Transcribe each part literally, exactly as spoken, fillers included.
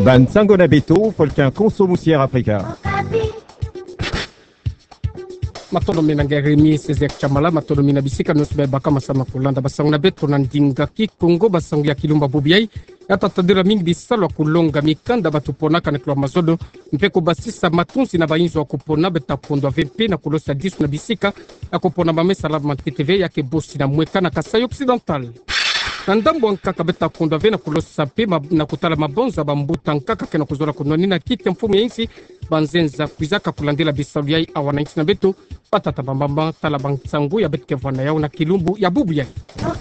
Ban sango na beto, folkin consomusier afrika. Matono mina ngeremi Césaire Chamala matono mina bisika nosbe baka masama kulanda basango na beto na ndinga ki Kongo basango ya kilumba bubiai yata tadira mingi bisalo kulonga mikanda batuponaka na kwa mazodo mpeko basisa matunsi na bayinzo wa kupona beta kondo V P na kulosa disu na bisika akupona mamesa la T V yake bosi na mweka na Kasai Occidental. Nandambo nkaka beta kondo ve na kulosa pe na kutala mabonza bambuta nkaka kena kuzola kunoni na kiti mfumu ya insi banzenza kuizaka kulandila bisalu yai awana insi na beto patata bambamba tala bangsangu ya betke vana yao na kilumbu ya bubu yai.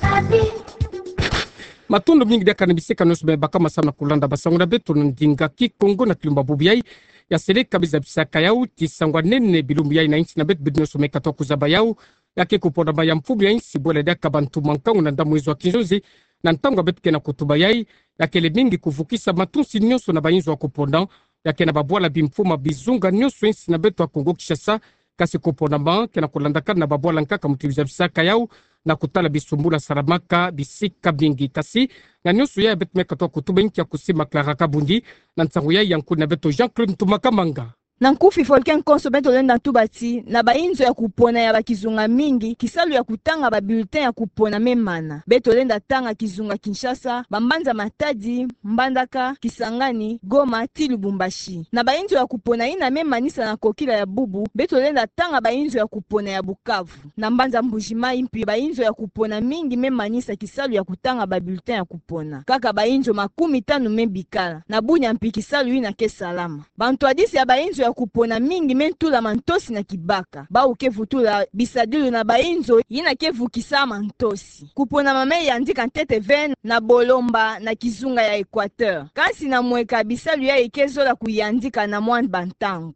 Matondo mingi deka nibiseka nosbe baka masana kulanda basangu na beto ndinga ki Kongo na kilumba bubu yai ya seleka biza bisaka yao tisangwa nene bilumbu yai na insi na beto bidino someka toku zaba yao yake kupona baya mfumu ya insi bwele deka bantu mankangu na ndamu izo wa kinjozi na ntango betke na kutuba yai yake le mingi kuvukisa matunsi nyoso na bayinzo wa kupona yake na babwala bimfuma bizunga nyoso insi na beto wa Kongo Kishasa kasi kupona ma kena kulandaka na babwala nkaka mutibiza bisaka yao na kutala bisumbula saramaka bisika bingi kasi na nyoso ya betmeka to kutuba inki ya kusima Clara Kabundi na ntango ya yanku na beto Jean-Claude Ntumakamanga. Nankufi folken konso beto lenda tubati na bainzo ya kupona ya bakizunga mingi kisalu ya kutanga ba bulletin ya kupona memana beto lenda tanga kizunga Kinshasa bambanza Matadi Mbandaka Kisangani Goma ti Lubumbashi na bainzo ya kupona ina memanisa na kokila ya bubu beto lenda tanga bainzo ya kupona ya Bukavu na mbanza Mbujimai mpi bainzo ya kupona mingi memanisa kisalu ya kutanga ba bulletin ya kupona kaka bainzo makumi tano membikala na bunya mpi kisalu ina ke salama bantu adisi ya bainzo ya kupona mingi mentula mantosi na kibaka ba ukevutula bisadilu na bainzo yina kevukisa mantosi kupona mame yandika ntete ven na bolomba na kizunga ya Equateur kasi na mweka bisalu ya ikezola kuyandika na mwan bantangu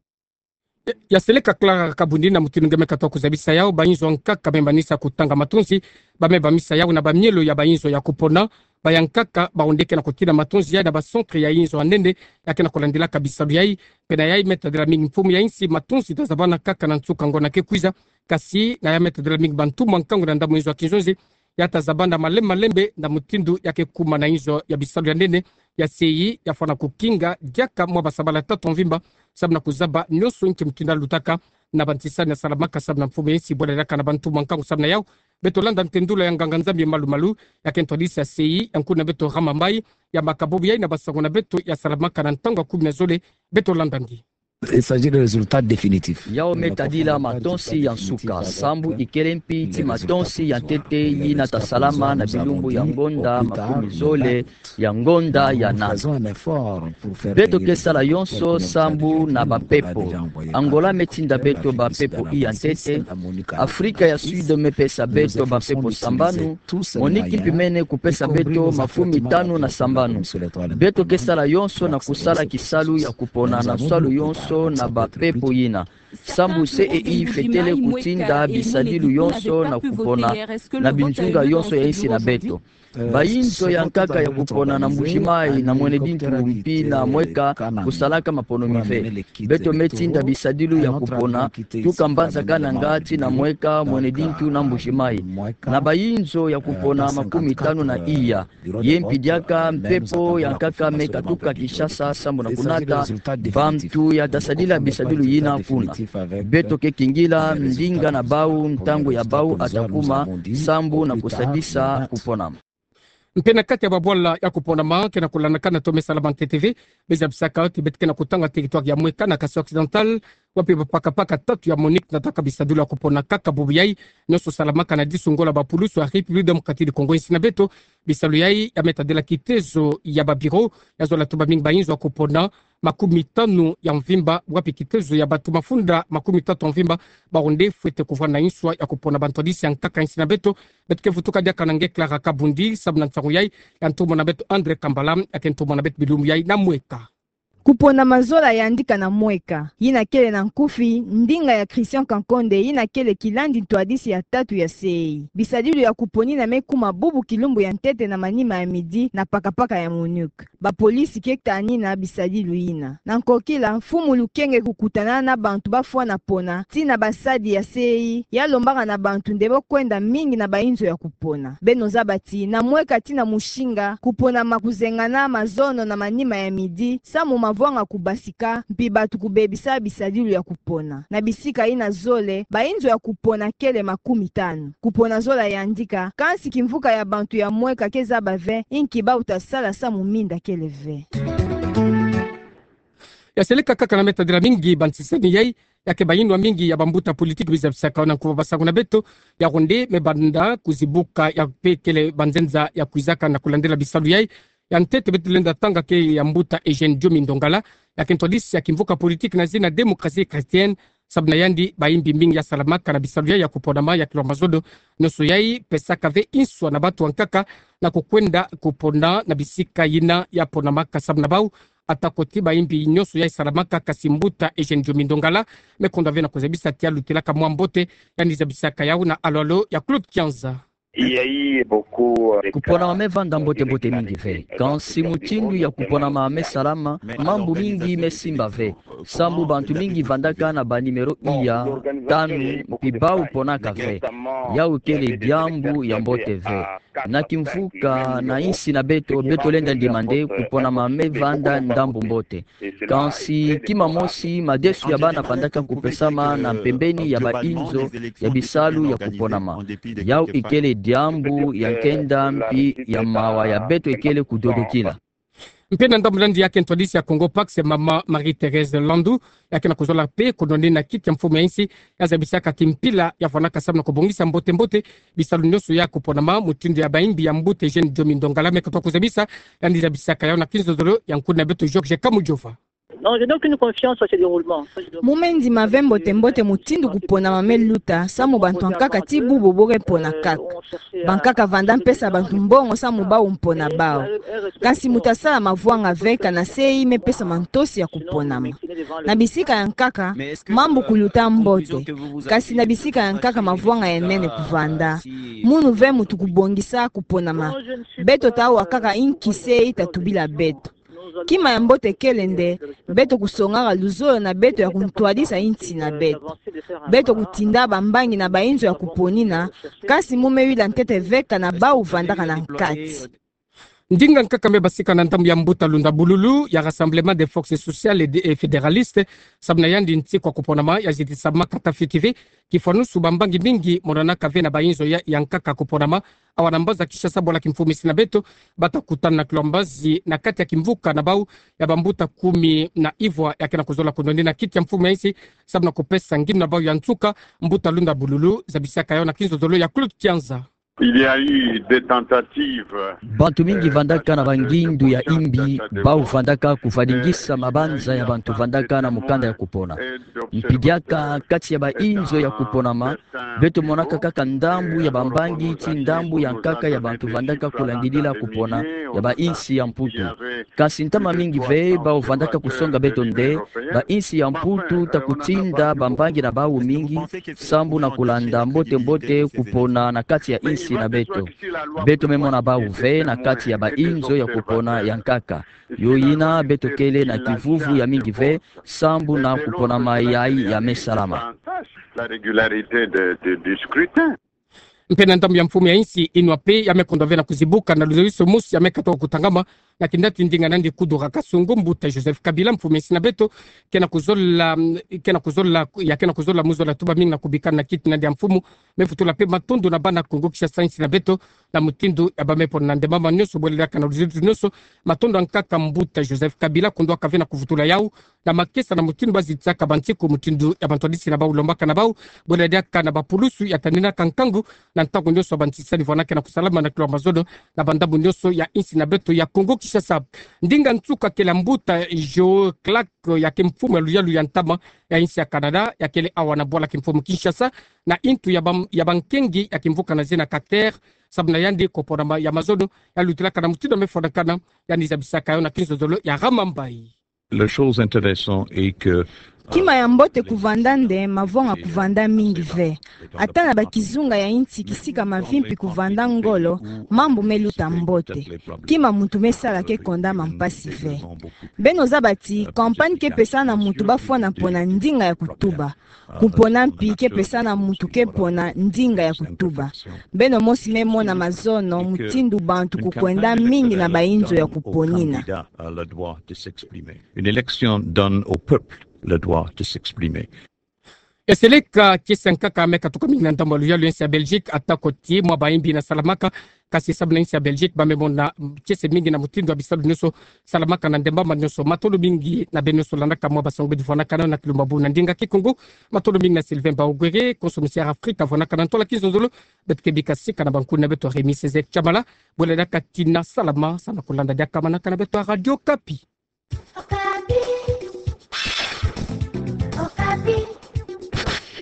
ya seleka Clara Kabundi na mutinungeme kato kuzabisa yao bainzo nkaka membanisa kutanga matunzi bameba misa yao na bamielo ya bainzo ya kupona bayankaka baondeke na kutina matunzi ya na bacentre ya inzo anende yake na kulandila kabisa yai pena yai metadela mingi mfumu ya insi matunzi tazabana kaka na nsuka ngona kekuiza kasi na ya metadela mingi bantu mwankangu na ndamu inzo ya kinjonzi ya tazabanda malembe malembe na mutindu yake kuma na inzo ya bisalu ya nene ya seyi ya fana kukinga jaka mwa basabala tatu mvimba sabna kuzaba nyoso inki mtinda lutaka na bantisani ya salamaka sabna mfumu ya insi bwele laka na bantu mwankangu sabna yao beto landa ntendula ya nganganzambi malu malu ya kentolisi ya seyi ya nkuna beto ramambai ya makabobu ya ina basango na beto ya salamaka na ntangwa kumi na zole beto landa ngi. Il s'agit de résultats définitifs. Yao metadila matonsi ya nsuka sambu ikelempi ti matonsi ya tete yina tasalama na bilumbu ya ngonda makumi zole ya ngonda ya na beto kesala yonso sambu na bapepo Angola metinda beto bapepo iya ntete Afrika ya Sud mepesa beto bapepo sambanu Moniki pimene kupesa beto mafumi tano na sambanu beto kesala yonso na kusala kisalu ya kupona na salu yonso na bapepo yina sambu C E I fetele kutinda bisadilu yonso na kupona na binjunga yonso ya isi na beto bayinzo ya nkaka ya kupona na Mbujimai na mwene bintu mpi na mweka kusalaka mapono mive beto metinda bisadilu ya kupona tukambanza kana ngati na mweka mwene bintu na Mbujimai na bayinzo ya kupona makumi tano na iya yempi diaka mpepo ya nkaka meka tuka Kishasa sambu na kunata bamtu ya tasadila bisadilu yina kuna beto kekingila mdinga na bau ntangu ya bau atakuma sambu na kusadisa kupona mpena kati ya babwala ya kupona ma kena kulanakana tome salamante T V beza bisaka tibet na kutanga territoire ya Mweka na Kasai Occidental wapi bapaka paka tatu ya Monique na taka bisadulu ya kupona kaka bubuyai nyoso salamaka na disungola bapulusu ya République démocratique du Congo insina beto bisalu yai ya metadela kitezo ya babiro ya zola tuba mingi bayinzo ya kupona makumi tano ya mvimba wapi kitezo ya batu mafunda makumi tatu mvimba baronde fuete kuvwa na inswa ya kupona bantodisi ya nkaka insina beto betke vutuka dia kanange Clara Kabundi sabna ntangu yai ya ntumo na beto Andre Kambala ya kentumo na beto bilumu yai na Mweka. kupona mazola yandika na mweka yina kele na nkufi ndinga ya Christian Kankonde yina kele kilandi ntwadisi ya tatu ya sei bisadilu ya kuponi na mekuma bubu kilumbu ya ntete na manima ya midi na pakapaka ya munuk ba polisi kekta anina bisadilu yina na nkokila fumu lukenge kukutana na bantu bafwa na pona tina basadi ya sei ya lombaka na bantu ndebo kwenda mingi na bainzo ya kupona beno zabati na mweka tina mushinga kupona makuzengana mazono na manima ya midi samu mavwanga kubasika mpi batu kubebisa bisadilu ya kupona na bisika ina zole bainzo ya kupona kele makumi tano kupona zola yandika kansi kimvuka ya bantu ya mweka keza bave inki ba utasala samu minda kele ve yaseleka kaka na metadira mingi bantiseni yai yake bayindwa mingi ya bambuta politiki bizabisaka na kuva basaku na beto ya ronde mebanda kuzibuka ya pekele banzenza ya kuizaka na kulandela bisalu yai ya ntete betu lenda tanga ke ya mbuta Eugene Diomi Ndongala ya kentolisi ya kimvuka politiki na zina demokrasi kristienne sabna yandi baimbi mingi ya salamaka na bisalu yai ya kuponama ya kilwa mazodo noso yai pesaka ve inswa na batu wankaka na kukwenda kupona na bisika yina ya ponamaka sabna bau atakoti baimbi nyoso ya salamaka kasimbuta Eugene Diomi Ndongala mekonda ve na kuzabisa tia lutelaka mwambote yani zabisaka yau na alolo ya Claude Kianza. Kupona mame vanda mbote mbote mingi ve kansi mutindu ya kupona mame salama mambu mingi mesimba ve sambu bantu mingi vandaka na ba numero iya tanu pibau ponaka ve ya ukele diambu ya mbote ve na kimfuka na insi na beto beto lenda ndimande kupona mame vanda ndambu mbote kansi kima mosi madesu ya bana vandaka kupesama na pembeni ya ba inzo ya bisalu ya kupona ma ya ukele diambu ya kenda mpi ya mawa ya beto ekele kudodokila mpena ndamulandi yake ntwadisi ya Congo Pax ya mama Marie-Thérèse Landu yake na kuzola pe kudonde na kiti ya mfumo ya insi ya zabisaka kimpila ya vanaka sabu na kubongisa mbote mbote bisalu nyoso ya kuponama mutindo ya baimbi ya mbute Eugene Diomi Ndongala mekatoa kuzabisa ya ndi zabisaka yao na kinzo zolo ya nkuna beto Georges Kamujova. Non, je n'ai aucune confiance sur ce déroulement. Mumendi mavembo tembote mutindu kupona mameluta samu bantu ankaka tibu bobore pona kaka bankaka vanda mpesa bantu mbongo samu bao mpona bao kasi mutasala mavwanga veka na sei mepesa mantosi ya kuponama na bisika ya nkaka mambu kuluta mbote kasi na bisika ya nkaka mavwanga enene kuvanda munu ve mutu kubongisa kuponama beto tawa kaka inkise itatubila beto kima ya mbote kelende beto kusongaka luzolo na beto ya kuntwadisa inti na beto beto kutinda bambangi na bainzo ya kuponina kasi mume wila ntete veka na bau vandaka na nkati ndinga nkaka me basika na ntambu ya mbuta lunda bululu ya Rassemblement des forces sociales et fédéralistes sabna yandi nti kwa kuponama ya zitisama katafitive kifanusu bambangi mingi monana kave na bainzo ya yankaka kuponama awanambaza kisha sabola kimfumisi na beto bata kutana na kilombazi na kati ya kimvuka na bau ya bambuta kumi na ivwa ya kena kuzola kundondi na kiti ya mfumu ya isi sabna kupesa ngini na bau ya ntuka mbuta lunda bululu zabisaka yao na kinzo zolo ya Claude Kianza. Il y a eu des tentatives. Bantu mingi vandaka na bangindu ya imbi bau vandaka kufadingisa mabanza ya bantu vandaka na mukanda ya kupona mpidiaka kati ya bainzo ya kuponama beto monaka kaka ndambu ya bambangi ti ndambu ya nkaka ya bantu vandaka kulandilila kupona ya bainsi ya mputu kasi ntama mingi ve bau vandaka kusonga beto nde bainsi ya mputu takutinda bambangi na bau mingi sambu na kulanda mbote mbote kupona na kati ya insi na beto beto memona ba uve na kati ya bainzo ya kupona ya nkaka yoyina beto kele na kivuvu ya mingi ve sambu na kupona mayai ya mesalama la régularité de, de, du scrutin. Mpena ntambu ya mfumu ya insi inwa pe ya mekondove na kuzibuka na luzewiso musi ya mekatoa kutangama na kindati ndinga nandi kudura kasungu mbuta Joseph Kabila mfumu ya beto kena kuzola kena kuzola ya kena kuzola muzo la tuba mingi na kubikana na kiti nandi ya mfumu mefutula pe matundu na bana Kongo kisha sainsi na beto na mutindu ya bamepo na ndemama nyoso bolelaka na luzewiso nyoso matundu ankaka mbuta Joseph Kabila kundua kavena kufutula yau na makesa na mutindu bazitsaka bantiku mutindu ya bantwadisi na bau lombaka na bau bolelaka na bapulusu ya tanina kankangu na ntango nyoso bantisani vanake na kusalama na kilo mazodo na bandabu nyoso ya insi na beto ya Kongo Kinshasa ndinga ntuka kela mbuta jo Clark ya kimfumu ya luyalu ya ntama ya insi ya Canada ya kele awa na bola kimfumu Kinshasa na intu ya, bam, ya bankengi ya kimvuka na zina kater sabna yandi kopona ya mazodo ya lutilaka na mutido mefodakana ya nizabisaka yo na kinzo zolo ya Ramambai. La chose intéressante est que kima ya mbote kuvanda nde mavonga kuvanda mingi ve ata na bakizunga ya inti kisika mavimpi kuvanda ngolo mambu meluta mbote kima mutu mesala ke kondama mpasi ve beno za bati kampani ke pesa na mutu bafwana pona ndinga ya kutuba kupona mpi ke pesa na mutu ke pona ndinga ya kutuba beno mosi memo na mazono mutindu bantu kukwenda mingi na bainzo ya kuponina. Une élection donne au peuple le droit de s'exprimer. Eseleka kisenka kame katoka mingi na ndambalo ya luensi ya Belgique atako tie mwa baimbi na salamaka kasi sabu na insi ya Belgique bamemona kese mingi na mutindo wa bisalu nyoso salamaka na ndembama nyoso matolo mingi na benoso landaka mwa basongbe difona kana na kilumbabu na ndinga kikongo matolo mingi na Sylvain Baugwere consomisière Afrika vona kana ntola kizozolo betke bikasika na banku na beto Rémi Césaire Chamala boledaka tina salama sana kulanda diaka manaka na beto Radio Kapi.